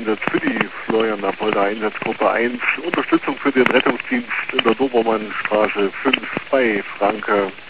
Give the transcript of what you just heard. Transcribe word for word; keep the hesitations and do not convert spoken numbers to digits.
Einsatz für die Florian Napolder Einsatzgruppe eins. Unterstützung für den Rettungsdienst in der Dobermannstraße fünf bei Franke.